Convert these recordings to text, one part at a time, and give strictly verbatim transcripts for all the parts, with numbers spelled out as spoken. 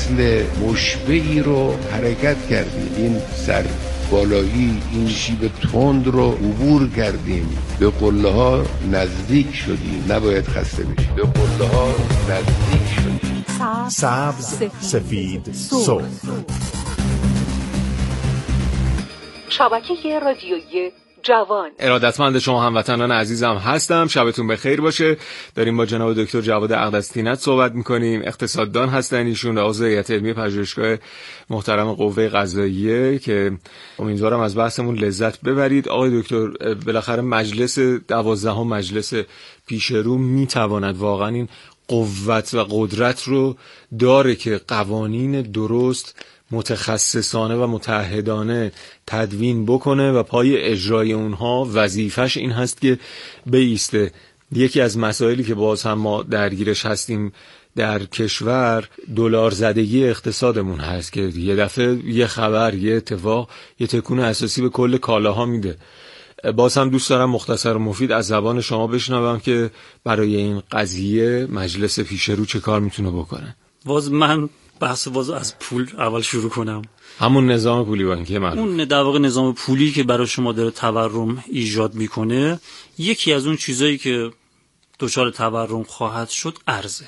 مثل مشبعی رو حرکت کردیم. این سر بالایی، این شیب تند رو عبور کردیم، به قله ها نزدیک شدیم. نباید خسته بشیم، به قله ها نزدیک شدیم. سبز، سفید، سرخ. شبکه رادیویی جوان. ارادتمند شما هموطنان عزیزم هستم. شبتون بخیر باشه. داریم با جناب دکتر جواد اقدس‌طینت صحبت میکنیم. اقتصاددان هستن ایشون، عضو هیئت علمی پژوهشگاه محترم قوه قضاییه که امیدوارم از بحثمون لذت ببرید. آقای دکتر، بالاخره مجلس دوازدهم مجلس پیش رو میتواند واقعا این قوت و قدرت رو داره که قوانین درست، متخصصانه و متعهدانه تدوین بکنه و پای اجرای اونها وظیفش این هست که بایسته. یکی از مسائلی که باز هم ما درگیرش هستیم در کشور، دلار زدگی اقتصادمون هست که یه دفعه یه خبر، یه اتفاق، یه تکون اساسی به کل کالاها میده. باز هم دوست دارم مختصر و مفید از زبان شما بشنوم که برای این قضیه مجلس پیشرو چه کار میتونه بکنه. باز من بحث باز از پول اول شروع کنم. همون نظام پولی بانکی معلوم. اون در واقع نظام پولی که برای شما داره تورم ایجاد میکنه، یکی از اون چیزایی که دچار تورم خواهد شد ارزه.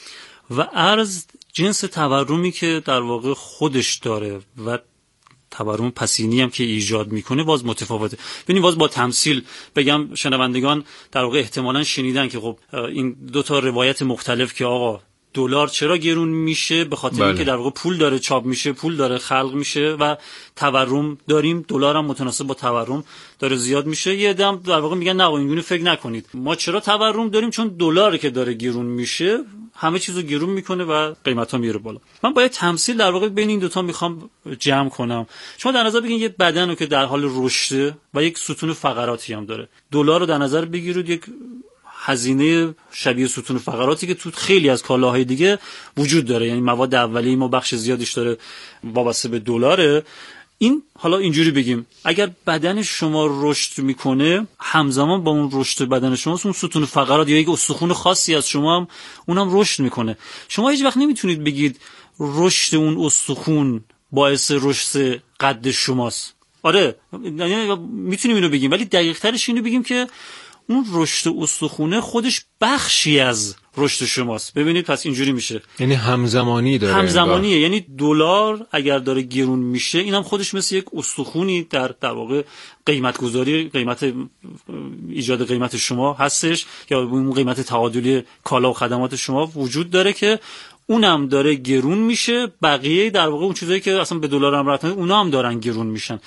و ارز جنس تورمی که در واقع خودش داره و تورم پسینی هم که ایجاد میکنه باز متفاوته. ببینید باز با تمثیل بگم، شنوندگان در واقع احتمالاً شنیدن که خب این دو تا روایت مختلف که آقا دلار چرا گرون میشه، به خاطر اینکه در واقع پول داره چاپ میشه، پول داره خلق میشه و تورم داریم، دلار هم متناسب با تورم داره زیاد میشه. یه عده‌ام در واقع میگن نه اینجوری فکر نکنید، ما چرا تورم داریم؟ چون دلاری که داره گرون میشه همه چیزو گرون میکنه و قیمتا میره بالا. من با یه تمثیل در واقع بین این دو تا میخوام جمع کنم. شما در نظر بگیرید یه بدن رو که در حال رشده و یک ستون فقراتی هم داره. دلار رو در نظر بگیرید یک هزینه شبیه ستون فقراتی که تو خیلی از کالاهای دیگه وجود داره، یعنی مواد اولیه ما بخش زیادیش داره وابسته به دلاره. این حالا اینجوری بگیم اگر بدن شما رشد میکنه، همزمان با اون رشد بدن شما اون ستون فقرات یا یک استخوان خاصی از شما هم اونم رشد میکنه. شما هیچ وقت نمیتونید بگید رشد اون استخوان باعث رشد قد شماست. آره یعنی میتونیم اینو بگیم، ولی دقیق ترش اینو بگیم که اون رشد استخونه خودش بخشی از رشد شماست. ببینید پس اینجوری میشه، یعنی همزمانی داره، همزمانیه. یعنی دلار اگر داره گرون میشه، اینم خودش مثل یک استخونی در در واقع قیمت گذاری، قیمت ایجاد قیمت شما هستش یا اون قیمت تعادلی کالا و خدمات شما وجود داره که اونم داره گرون میشه. بقیه در واقع اون چیزایی که اصلا به دلار هم ربط نداره اونا هم دارن گرون میشن.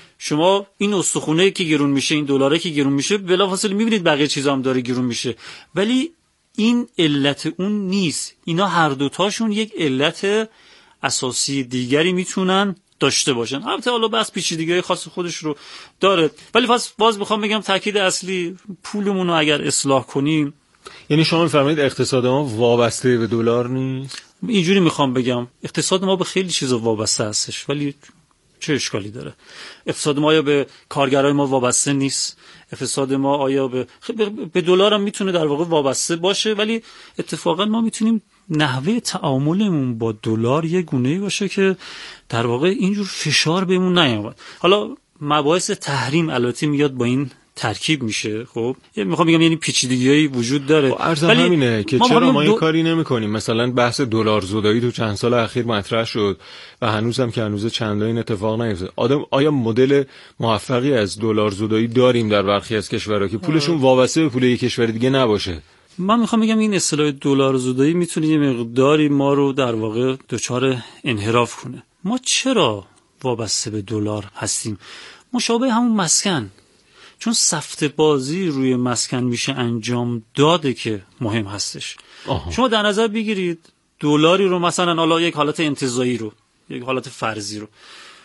شما این استخونه که گرون میشه، این دلاره که گرون میشه، بلافاصله میبینید بقیه چیزا هم داره گرون میشه، ولی این علت اون نیست. اینا هر دوتاشون یک علت اساسی دیگری میتونن داشته باشن. البته حالا بس پیچیدگی‌های خاص خودش رو داره، ولی باز میخوام بگم تاکید اصلی پولمون رو اگر اصلاح کنیم. یعنی شما میفرمایید اقتصاد ما وابسته به دلار نیست؟ اینجوری میخوام بگم اقتصاد ما به خیلی چیزا وابسته هستش، ولی چه اشکالی داره؟ اقتصاد ما آیا به کارگرای ما وابسته نیست؟ اقتصاد ما آیا به به دلار هم میتونه در واقع وابسته باشه، ولی اتفاقا ما میتونیم نحوه تعاملمون با دلار یه گونه‌ای باشه که در واقع اینجور فشار بهمون نیاد. حالا مباحث تحریم البته میاد با این ترکیب میشه. خب میخوام بگم یعنی پیچیدگی‌هایی وجود داره، ولی همینه که ما چرا ما این دو... کاری نمی‌کنیم. مثلا بحث دلار زدایی تو چند سال اخیر مطرح شد و هنوزم که هنوز چندان این اتفاق نیفتاد. آدم آیا مدل موفقی از دلار زدایی داریم در برخی از کشورها که پولشون وابسته به پول یک کشور دیگه نباشه؟ من میخوام بگم این اصطلاح دلار زدایی میتونه یه مقداری ما رو در واقع دچار انحراف کنه. ما چرا وابسته به دلار هستیم؟ مشابه همون مسکن، چون سفته بازی روی مسکن میشه انجام داده که مهم هستش. آها. شما در نظر بگیرید دلاری رو، مثلا حالا یک حالت انتزاعی رو، یک حالت فرضی رو،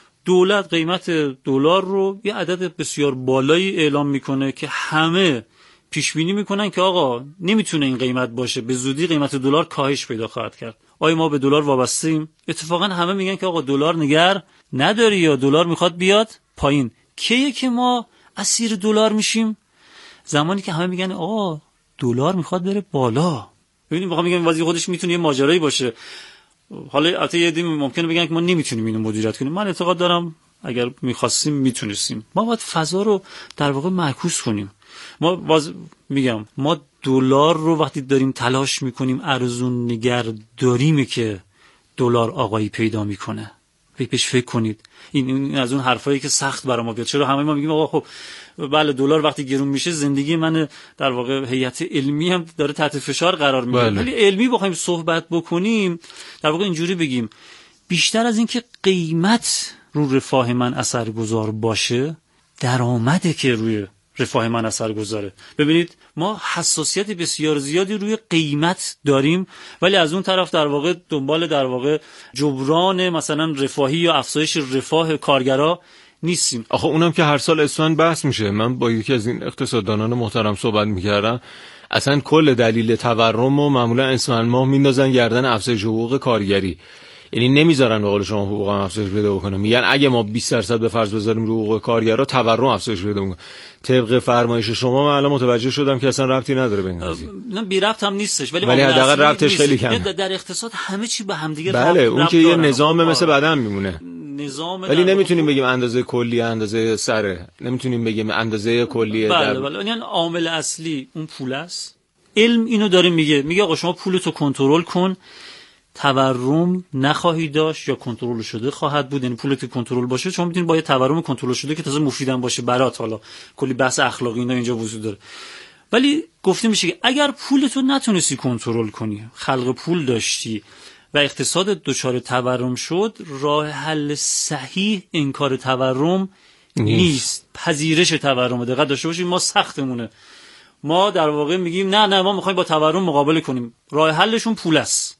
دولت قیمت دلار رو یه عدد بسیار بالایی اعلام میکنه که همه پیش بینی میکنن که آقا نمیتونه این قیمت باشه، به زودی قیمت دلار کاهش پیدا خواهد کرد. آیا ما به دلار وابسته‌ایم؟ اتفاقا همه میگن که آقا دلار نگر نداری یا دلار میخواد بیاد پایین. کیه که ما اسیر دلار میشیم؟ زمانی که همه میگن آقا دلار میخواد بره بالا. ببینید میخوام بگم وضعیت خودش میتونه یه ماجرایی باشه. حالا البته یه دی ممکنه بگن که ما نمیتونیم اینو مدیریت کنیم. من اعتقاد دارم اگر می‌خواستیم میتونستیم. ما باید فضا رو در واقع معکوس کنیم. ما باز میگم ما دلار رو وقتی داریم تلاش میکنیم ارزون نگر داریم که دلار آقایی پیدا میکنه. بهش فکر کنید. این, این از اون حرفایی که سخت برای ما بیاد. چرا همه ما میگیم آقا خب بله دلار وقتی گرون میشه زندگی من در واقع هیئت علمی هم داره تحت فشار قرار میگیره. ولی علمی بخوایم صحبت بکنیم در واقع اینجوری بگیم بیشتر از این که قیمت رو رفاه من اثرگذار باشه درآمده که روی رفاه من اثر گذاره. ببینید ما حساسیت بسیار زیادی روی قیمت داریم ولی از اون طرف در واقع دنبال در واقع جبران مثلا رفاهی یا افزایش رفاه کارگرا نیستیم. آخه اونم که هر سال اسفند بحث میشه. من با یکی از این اقتصاددانان محترم صحبت میکردم، اصلا کل دلیل تورم و معمولا اسفند ماه میندازن گردن افزایش حقوق کارگری، یعنی نمیذارن به قول شما حقوق هم افزایش پیدا بکنه. میگن اگه ما بیست درصد به فرض بذاریم رو حقوق کارگرا تورم افزایش پیدا میکنه. طبق فرمایش شما من الان متوجه شدم که اصلا ربطی نداره به این قضیه. نه بی ربط هم نیستش ولی ولی حداقل ربطش خیلی کمه. در اقتصاد همه چی به هم دیگه بله اون که یه نظام مثل بدن میمونه. نظام ولی نمیتونیم بگیم اندازه کلی اندازه سره، نمیتونیم بگیم اندازه کلی. بله بله یعنی عامل اصلی اون پول است. علم اینو داره میگه، میگه آقا شما پولتو کنترل کن، تورم نخواهی داشت یا کنترل شده خواهد بود. یعنی پولت کنترل باشه شما میتونید با یه تورم کنترل شده که تازه مفیدم باشه برات. حالا کلی بحث اخلاقی اینا اینجا وجود داره. ولی گفته میشه که اگر پولتو نتونستی کنترل کنی، خلق پول داشتی و اقتصاد دچار تورم شد، راه حل صحیح انکار تورم نیست, نیست. پذیرش تورم. دقت داشته باشید ما سختمونه. ما در واقع میگیم نه نه ما میخوایم با تورم مقابله کنیم، راه حلشون پول است.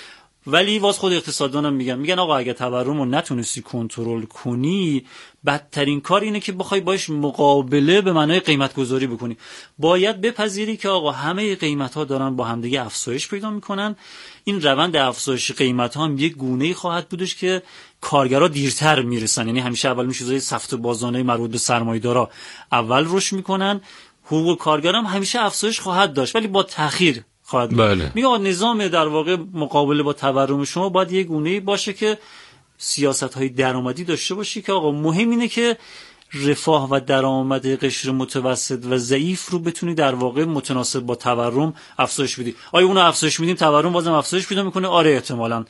ولی واس خود اقتصاددانم میگن میگن آقا اگه تورم رو نتونستی کنترل کنی بدترین کار اینه که بخوای باش مقابله به معنای قیمت گذاری بکنی. باید بپذیری که آقا همه قیمت ها دارن با همدیگه افزایش پیدا میکنن. این روند افزایش قیمت ها هم یک گونه‌ای خواهد بودش که کارگرها دیرتر میرسن. یعنی همیشه اول اون چیزای سفت بازانه مربوط به سرمایه‌دارا اول رشد میکنن، حقوق کارگرام همیشه افزایش خواهد داشت ولی با تأخیر خواهد. بله. میگه نظام در واقع مقابله با تورم شما باید یه گونه‌ای باشه که سیاست‌های درآمدی داشته باشی که آقا مهم اینه که رفاه و درآمد قشر متوسط و ضعیف رو بتونی در واقع متناسب با تورم افزایش بدی. آیا اون رو افزایش میدیم تورم بازم افزایش پیدا میکنه؟ آره احتمالاً.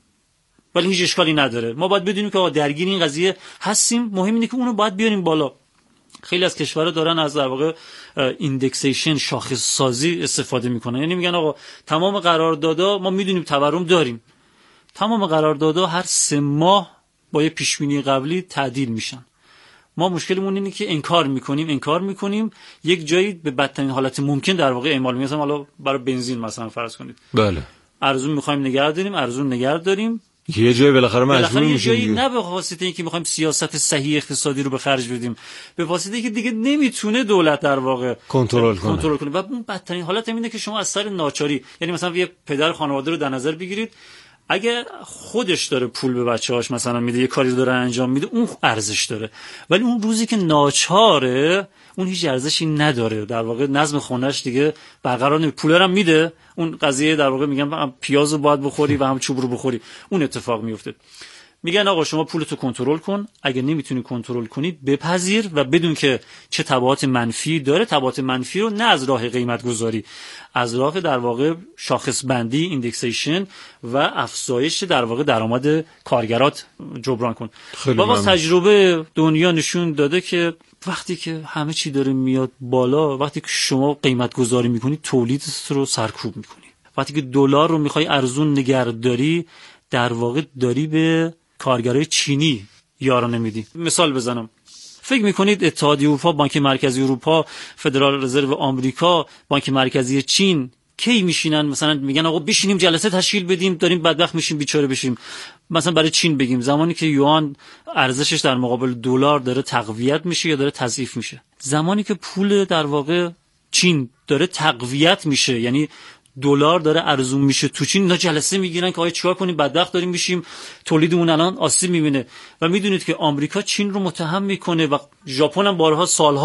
ولی هیچ اشکالی نداره. ما باید بدونیم که آقا درگیر این قضیه هستیم، مهم اینه که اون رو باید بیاریم بالا. خیلی از کشورها دارن از در واقع ایندکسیشن شاخص سازی استفاده میکنن. یعنی میگن آقا تمام قراردادها ما میدونیم تورم داریم، تمام قراردادها هر سه ماه با یه پیشبینی قبلی تعدیل میشن. ما مشکلمون اینه که انکار میکنیم انکار میکنیم یک جایی به بدترین حالت ممکن در واقع اعمال میکنیم. مثلا حالا برای بنزین مثلا فرض کنید بله ارزون میخوایم نگه داریم، ارزون نگه داریم، یه جایی بالاخره مجبور میشیم. یه جایی نه به واسطه اینکه میخوایم سیاست صحیح اقتصادی رو به خرج بدیم، به واسطه اینکه دیگه نمیتونه دولت در واقع کنترل کنه کنترل کنه. و اون بدترین حالت اینه که شما از سر ناچاری، یعنی مثلا یه پدر خانواده رو در نظر بگیرید، اگه خودش داره پول به بچه‌هاش مثلا میده، یه کاری داره انجام میده، اون ارزش داره. ولی اون روزی که ناچاره اون هیچ ارزشی نداره، در واقع نظم خونه‌اش دیگه برقرار نمیشه. پول هم میده، اون قضیه در واقع میگن هم پیازو باید بخوری و هم چوب رو بخوری، اون اتفاق میفته. میگن آقا شما پولتو کنترل کن، اگه نمیتونی کنترل کنی بپذیر و بدون که چه تبعات منفی داره. تبعات منفی رو نه از راه قیمت گذاری، از راه در واقع شاخص بندی ایندکسیشن و افزایش در واقع درآمد کارگرات جبران کن. با تجربه دنیا نشون داده که وقتی که همه چی داره میاد بالا، وقتی که شما قیمت گذاری میکنی تولیدت رو سرکوب میکنی. وقتی که دلار رو میخوای ارزون نگهداری، در واقع داری به کارگرای چینی یارانه میدی. مثال بزنم، فکر میکنید اتحادیه اروپا، بانک مرکزی اروپا، فدرال رزرو آمریکا، بانک مرکزی چین کی میشینن مثلا میگن آقا بشینیم جلسه تشکیل بدیم، داریم بدبخت میشیم بیچاره بشیم؟ مثلا برای چین بگیم زمانی که یوان ارزشش در مقابل دلار داره تقویت میشه یا داره تضعیف میشه؟ زمانی که پول در واقع چین داره تقویت میشه، یعنی دلار داره ارزون میشه تو چین، اینا جلسه میگیرن که آیا چیکار کنیم، بدبخت داریم میشیم، تولیدمون الان آسیب میبینه. و میدونید که آمریکا چین رو متهم میکنه و ژاپن هم بارها سالها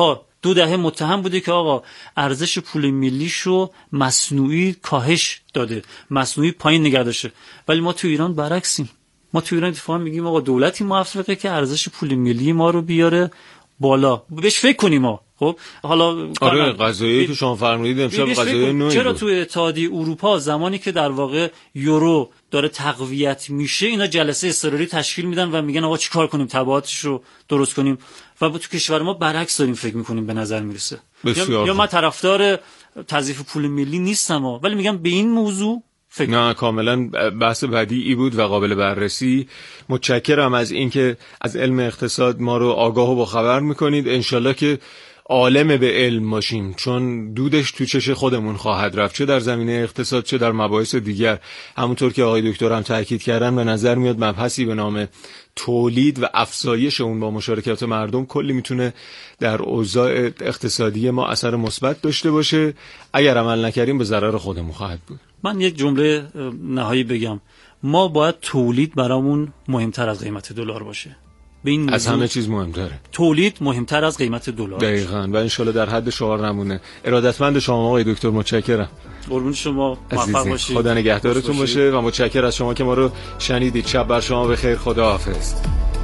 دو دهه متهم بوده که آقا ارزش پول ملیشو مصنوعی کاهش داده، مصنوعی پایین نگه داشته. ولی ما تو ایران برعکسیم. ما تو ایران اتفاقا میگیم آقا دولتی موفقه که ارزش پول ملی ما رو بیاره بالا، بهش فکر کنیم ما. خب حالا آره قضایی که شما فرمودید امشب قضایی نوعی چرا بود. تو اتحادیه اروپا زمانی که در واقع یورو داره تقویت میشه اینا جلسه اضطراری تشکیل میدن و میگن آقا چیکار کنیم تبعاتش رو درست کنیم، و تو کشور ما برعکس داریم فکر میکنیم به نظر میرسه. یا, یا من طرفدار تضعیف پول ملی نیستم ها. ولی میگم به این موضوع فکر نه کاملا بحث بدیعی بود و قابل بررسی. متشکرم از اینکه از علم اقتصاد ما رو آگاه و باخبر میکنید. انشالله که عالم به علم باشیم، چون دودش تو چش خودمون خواهد رفت، چه در زمینه اقتصاد چه در مباحث دیگر. همونطور که آقای دکتر هم تاکید کردن به نظر میاد مبحثی به نام تولید و افزایش اون با مشارکت مردم کلی میتونه در اوضاع اقتصادی ما اثر مثبت داشته باشه. اگر عمل نکردیم به ضرر خودمون خواهد بود. من یک جمله نهایی بگم، ما باید تولید برامون مهمتر از قیمت دلار باشه. به این از همه چیز مهمتره تولید، مهمتر از قیمت دلار. دقیقاً. و انشالله در حد شعار نمونه. ارادتمند شما آقای دکتر، متشکرم. قربون شما، موفق باشید. خدا نگهدارتون باشه و متشکر از شما که ما رو شنیدید. شب بر شما بخیر. خداحافظ.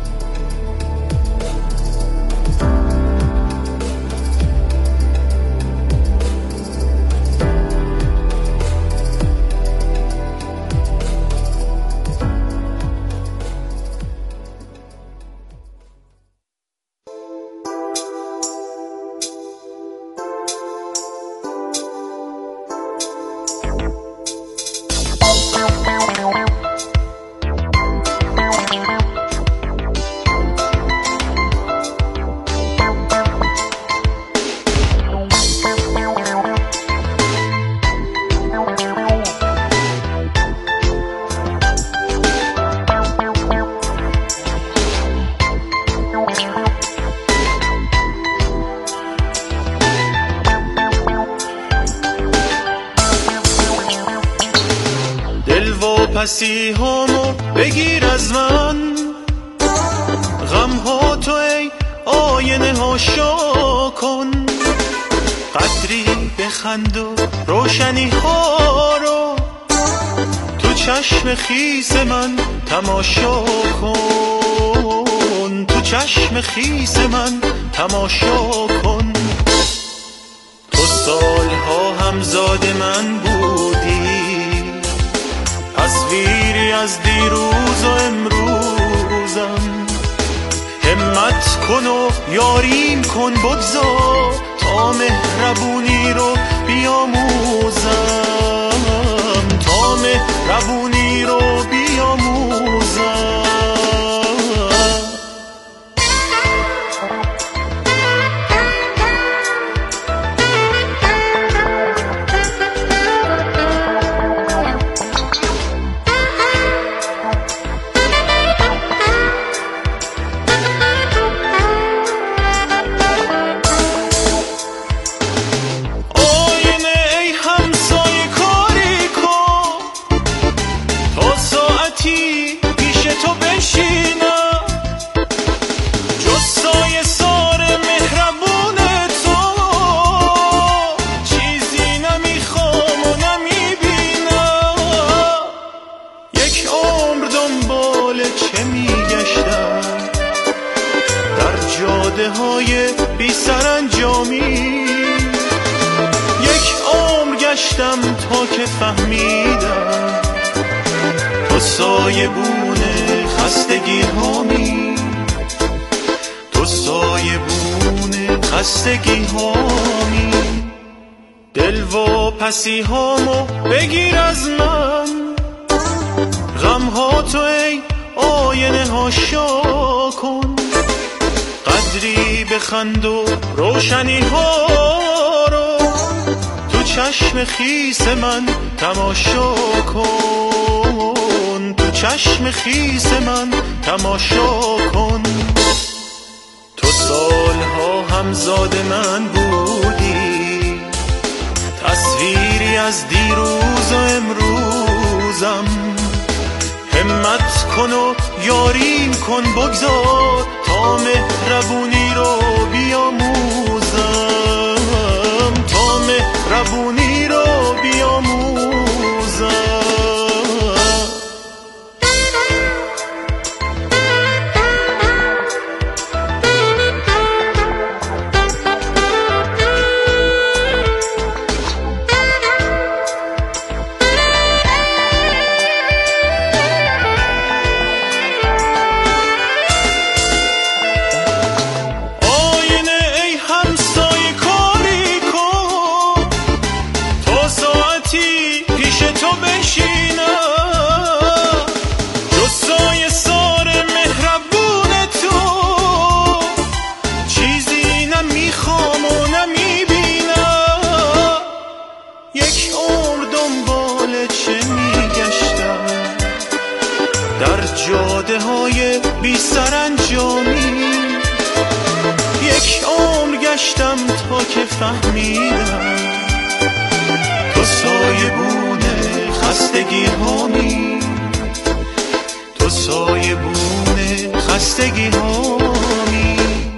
پسی همو بگیر از من، غم ها تو ای آینه ها شا کن، قدری بخند و روشنی ها رو تو چشم خیس من تماشا کن، تو چشم خیس من تماشا کن. تو سالها همزاد من بودی، تصویری از دیروز و امروزم، همت کن و یاریم کن، بگذار تا مهربونی رو بیاموزم، تا مهربونی رو بیاموزم. تا که فهمیدم تو سایبون خستگی هامی، تو سایبون خستگی هامی. دل و پسی هامو بگیر از من، غم ها تو ای آینه ها شا کن، قدری بخند و روشنی ها رو تو چشم خیس من تماشا کن، تو چشم خیس من تماشا کن. تو سالها همزاد من بودی، تصویری از دیروز و امروزم، همت کن و یاریم کن، بگذار تا مهربونی رو بیاموزم. مهربونی رو بیاموزم. بی سرانجامی یک عمر گشتم تا که فهمیدم تو سایبون خستگی هامی، تو سایبون خستگی هامی.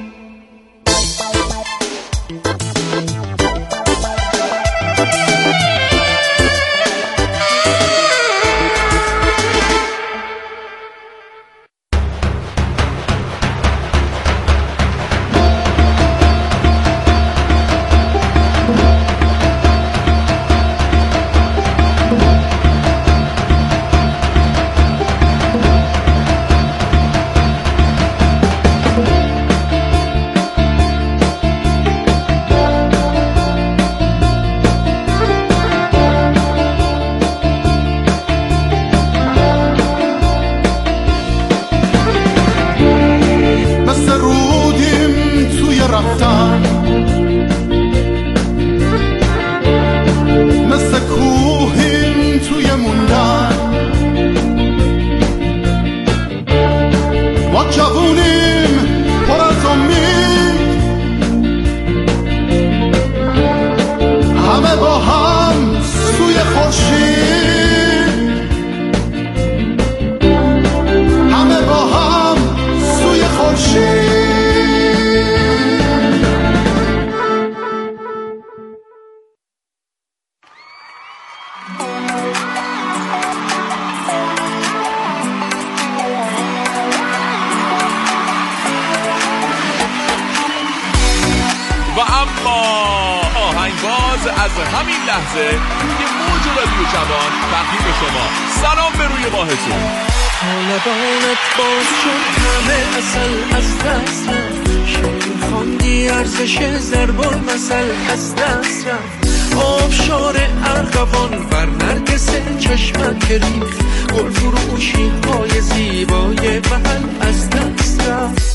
از همین لحظه روی موج رادیو جوان تقدیم شما سلام به روی ماهتون. لبانت باز شد همه اصل از دست رفت، شعر خواندی ارزش ضرب المثل از دست رفت، آبشار ارغوان بر نرگس چشمت گریخت، گل فروشی های زیبای بغل از دست رفت.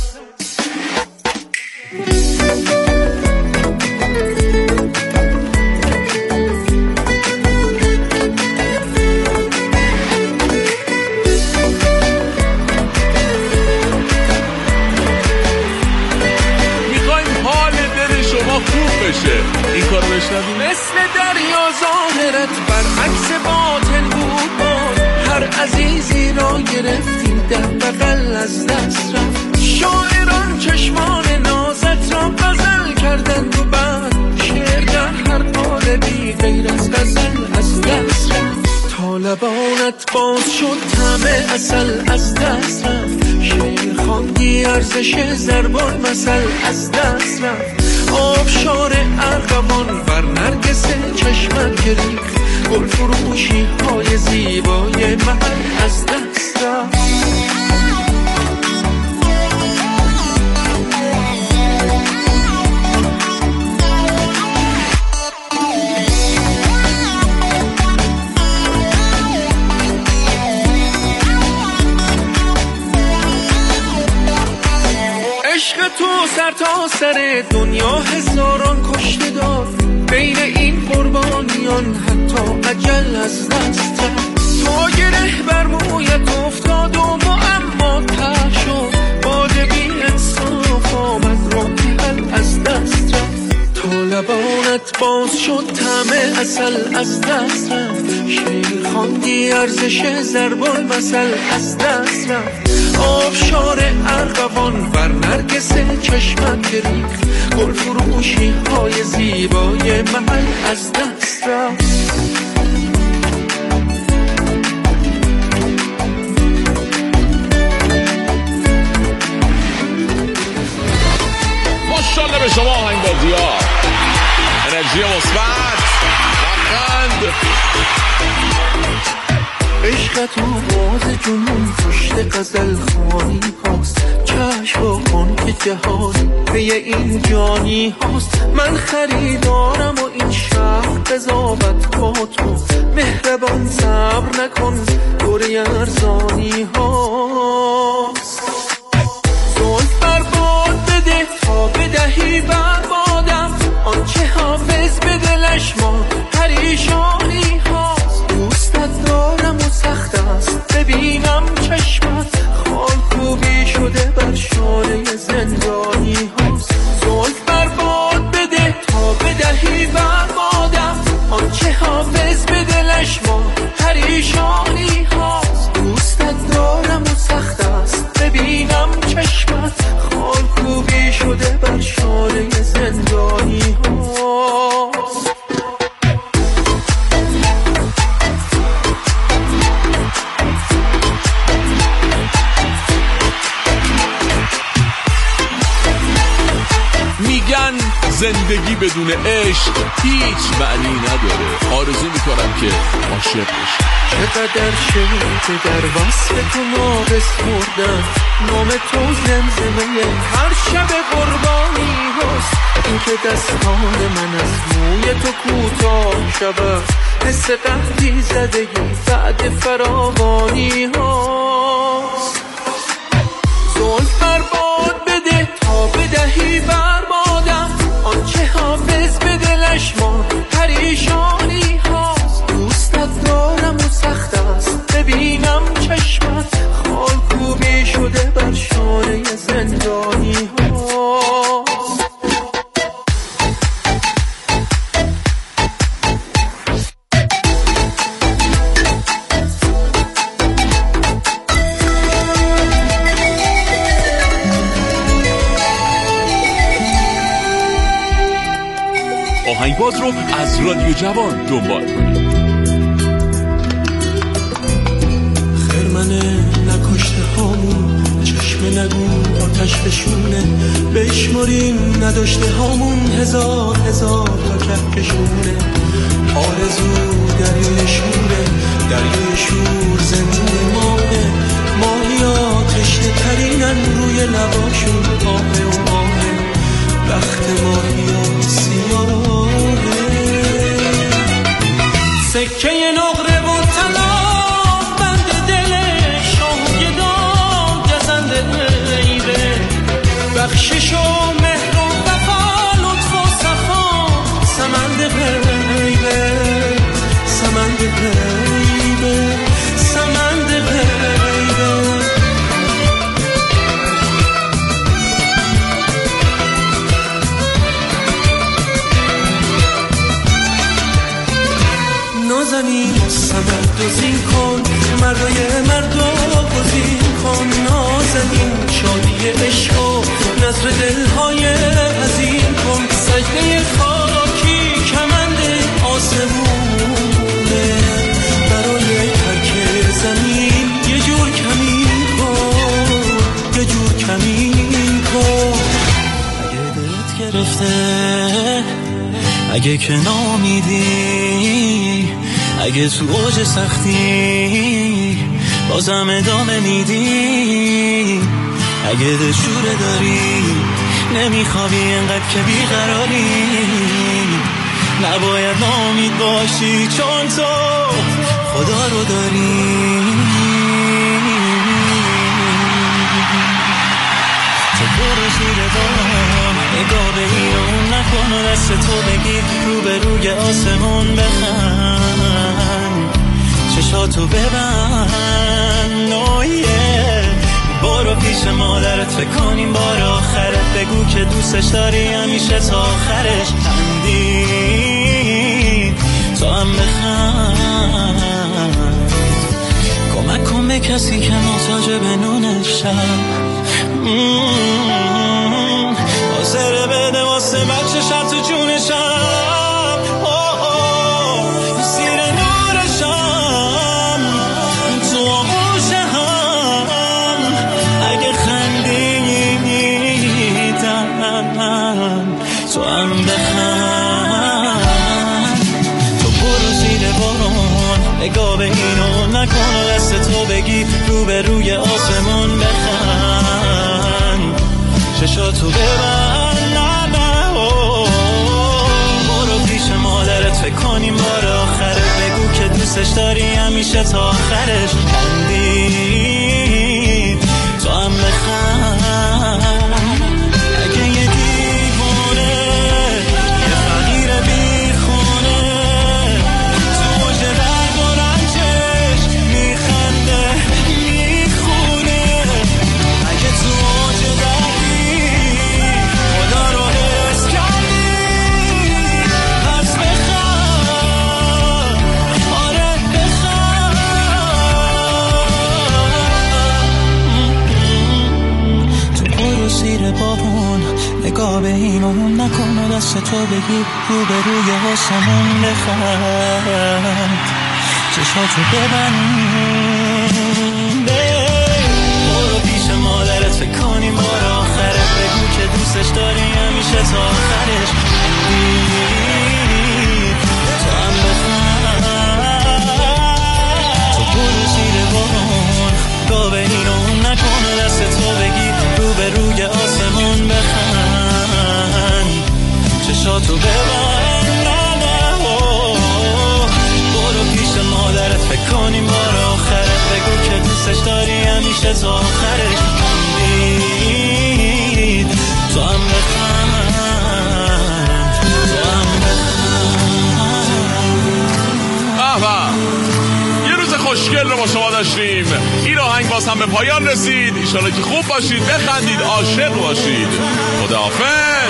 این کار بشنویم. مثل دریا ظاهرت برعکس باطن بود، باز هر عزیزی را گرفتی در بغل از دست رفت. شاعران چشمان نازت را غزل کردند و بعد شعر در هر قالبی غیر از غزل از دست رفت. تا لبانت باز شد طعم عسل از دست رفت، شعر خواندی ارزش ضرب المثل از دست رفت، آبشار ارغوان بر نرگس چشمت گریخت، گل فروشی های زیبای محل از دست رفت. عشق تو سر تا سر دنیا هزاران کشته دار، بین این قربانیان حتی اجل از دست رفت. تا گره بر مویت افتاد و معما ته شد، باد بی انصاف آمد راه حل از دست رفت. تا لبانت باز شد طعم عسل از دست رفت، شعر خواندی ارزش ضرب المثل از دست رفت، آبشار ارغوان بر نرگس چشمت گریخت، گل فروشی های زیبای محل از دست رفت. ماشاءالله به شما آهنگبازی ها، انرژی مثبت، لبخند. عشقت و باز جنون پشت غزل خوانی هاست، چشم کن که جهان به این جانی هاست. من خریدارم و این شهر قضاوت با تو، مهربان صبر نکن دوره ارزانی هاست. زلف بر باد بده تا بدهی بربادم، آنچه حافظ به دلش ما پریشانی هاست. دوستت دارم و سخت است ببینم چشمت، خال کوبی شده بر شانه زندانی هاست. زلف بر باد بده تا بدهی بربادم، آنچه حافظ به دلش ما پریشانی هاست. دوستت دارم و سخت است ببینم چشمت، خال کوبی شده بر شانه زندانی هاست. میگن زندگی بدون عشق هیچ معنی نداره. آرزو میکنم که عاشق بشی. چقدر شده در وصف تو نابسمردم، نام تو زمزمه هر شب قربانی هست. این که دستان من از موی تو کوتاه شود، حس قهدی زدگی بعد فراوانی هست. زلف بر باد بده تا بدهی بربادم، آنچه حافظ به دلش ما پریشانی هاست. دوستت دارم و سخت است ببینم چشمت، خال کوبی شده بر شانه زندانی هاست. آهنگباز رو از رادیو جوان دنبال کنید. خرمنه نکشته هامون، چشم نگو آتش بشونه، بشماریم نداشته هامون هزار هزار تا کهکشونه. آرزو دریای شوره، دریای شور زندون ماهه، ماهیا تشنه ترینن روی لباشون آهه و آهه. وقت ماهیا سیاهه، سکه نقره و طلا بند دل شاهدان گزنده عیبه. بخشش و مهر و وفا لطف و صفا سمند غیبه، سمند غیبه، سمند غیبه. نازنین سمت دوزین کن، مردای مردا گزین کن. نازنین شادی عشق و نظر دلهای حزین کن. سجده خاکی کمند آسمونه، برای ترک زمین یه جور کمین کن، یه جور کمین کن. اگه دلت گرفته، اگه که نامیدی، اگه تو اوج سختی بازم ادامه میدی، اگه دلشوره داری نمیخوابی انقدر که بیقراری، نباید ناامید باشی چون تو خدا رو داری. تو برو زیر بام، نگاه به ایران نکن و دست تو بگیر رو به روی آسمون بخند، چشاتو ببند. نویه برو پیش مادرت فکر کنیم بار آخرت، بگو که دوستش داری همیشه تا آخرش. خندی تو هم بخند، کمک کن به کسی که محتاج به نون شب. حاضره بده واسه بچه شب تو جونشم. به روی آسمون بخند، چشاتو ببند، نه نه برو پیش مادرت فکر کنیم بار آخره، بگو که دوستش داری همیشه تا آخرش، خندی تو هم بخند. اگه یه دیوونه یه فقیر بیخونه تو موج درد و رنجش میخنده میخونه، اگه تو موج دردی خدا رو حس کردی پس بخند، آره بخند. تو برو زیر بارون نگاه به این و اون نکن و دست تو بگیر رو به روی آسمون بخند، چشاتو ببند، برو پیش مادرت فکر کنیم بار آخره، بگو که دوستش داری همیشه تا آخرش، تو هم بخند. تو برو زیر بارون نگاه به این و اون نکن و دست تو بگیر رو به روی آسمون بخند، چشاتو ببند، نه نه برو پیش مادرت فکر کنیم بار آخره، بگو که دوستش داری همیشه تا آخرش، امید تو هم بخند، تو هم بخند. یه روز خوشگل رو با شما داشتیم، این آهنگ باز هم به پایان رسید. ایشالا که خوب باشید، بخندید، عاشق باشید. خداحافظ.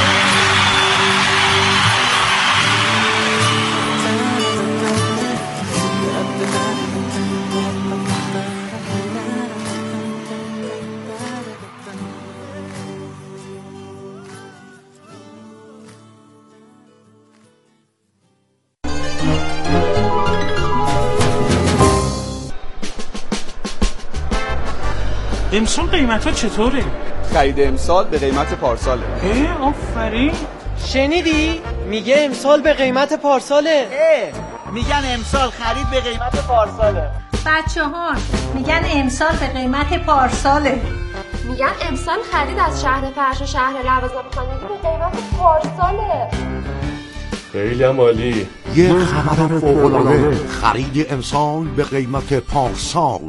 امسال قیمت ها چطوره؟ خرید امسال به قیمت پارساله. اه آفرین. شنیدی؟ میگه امسال به قیمت پارساله. اه میگن امسال خرید به قیمت پارساله. بچه ها میگن امسال به قیمت پارساله. میگن امسال خرید از شهر فرش و شهر لوازم خانگی به قیمت پارساله. خیلی هم عالی. یه خبر فوق‌العاده، خرید امسال به قیمت پارسال.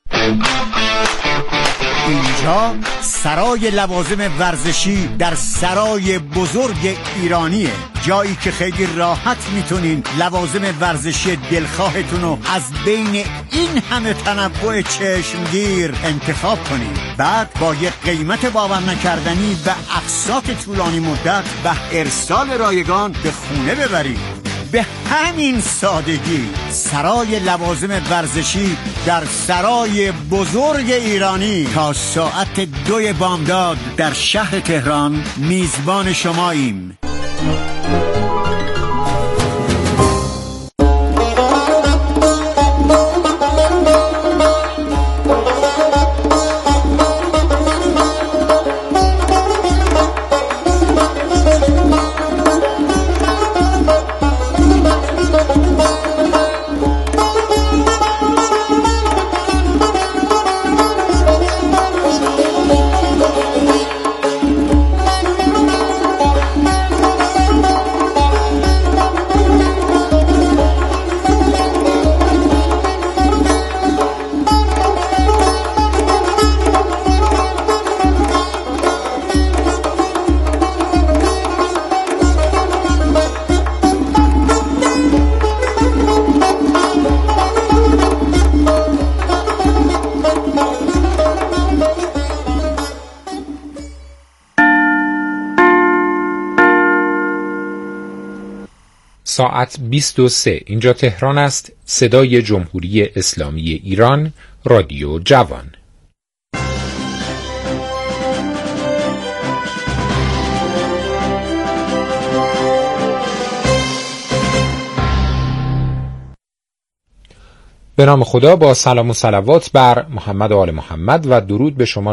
اینجا سرای لوازم ورزشی در سرای بزرگ ایرانیه، جایی که خیلی راحت میتونین لوازم ورزشی دلخواهتون رو از بین این همه تنوع چشمگیر انتخاب کنین، بعد با یک قیمت باور نکردنی و اقساط طولانی مدت و ارسال رایگان به خونه ببرید. به همین سادگی سرای لوازم ورزشی در سرای بزرگ ایرانی تا ساعت دوی بامداد در شهر تهران میزبان شماییم. ساعت بیست و سه. اینجا تهران است. صدای جمهوری اسلامی ایران، رادیو جوان. به نام خدا، با سلام و صلوات بر محمد و آل محمد و درود به شما